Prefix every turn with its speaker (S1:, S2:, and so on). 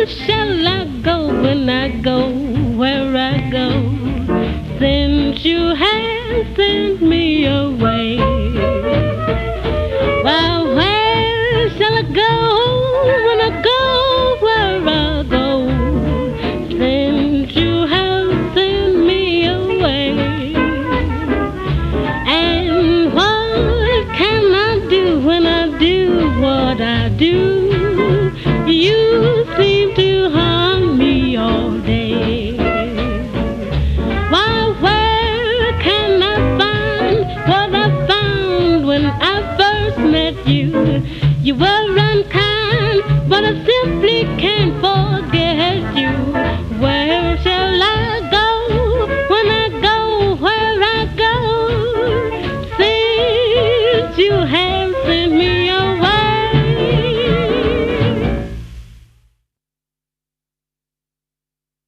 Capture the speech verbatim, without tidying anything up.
S1: shall I go when I go where I go, since you have sent me away? Well, where shall I go when I go where I go, since you have sent me away? And what can I do when I do what I do?